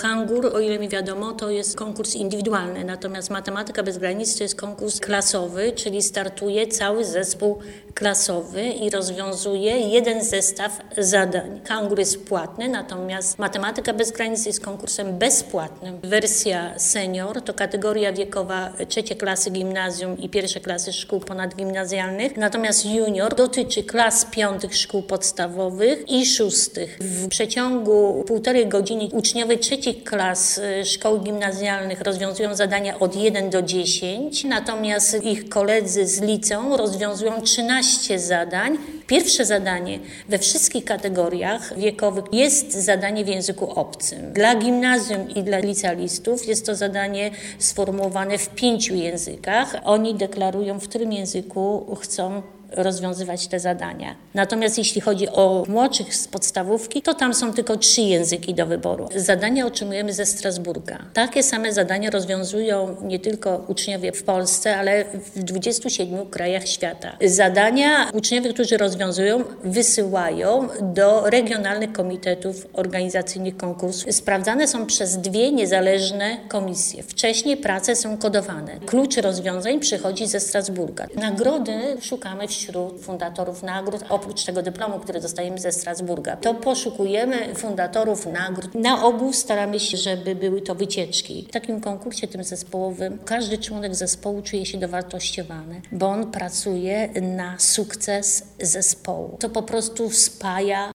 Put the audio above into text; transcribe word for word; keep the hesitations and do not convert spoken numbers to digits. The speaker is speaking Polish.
Kangur, o ile mi wiadomo, to jest konkurs indywidualny, natomiast Matematyka bez granic to jest konkurs klasowy, czyli startuje cały zespół klasowy i rozwiązuje jeden zestaw zadań. Kangur jest płatny, natomiast Matematyka bez granic jest konkursem bezpłatnym. Wersja senior to kategoria wiekowa trzecie klasy gimnazjum i pierwsze klasy szkół ponadgimnazjalnych, natomiast junior dotyczy klas piątych szkół podstawowych i szóstych. W przeciągu półtorej godziny uczniowie trzecich klas szkół gimnazjalnych rozwiązują zadania od jeden do dziesięciu, natomiast ich koledzy z liceum rozwiązują trzynaście zadań. Pierwsze zadanie we wszystkich kategoriach wiekowych jest zadanie w języku obcym. Dla gimnazjum i dla licealistów jest to zadanie sformułowane w pięciu językach. Oni deklarują, w którym języku chcą rozwiązywać te zadania. Natomiast jeśli chodzi o młodszych z podstawówki, to tam są tylko trzy języki do wyboru. Zadania otrzymujemy ze Strasburga. Takie same zadania rozwiązują nie tylko uczniowie w Polsce, ale w dwudziestu siedmiu krajach świata. Zadania uczniowie, którzy rozwiązują, wysyłają do regionalnych komitetów organizacyjnych konkursów. Sprawdzane są przez dwie niezależne komisje. Wcześniej prace są kodowane. Klucz rozwiązań przychodzi ze Strasburga. Nagrody szukamy w wśród fundatorów nagród, oprócz tego dyplomu, który dostajemy ze Strasburga. To poszukujemy fundatorów nagród. Na ogół staramy się, żeby były to wycieczki. W takim konkursie tym zespołowym każdy członek zespołu czuje się dowartościowany, bo on pracuje na sukces zespołu. To po prostu spaja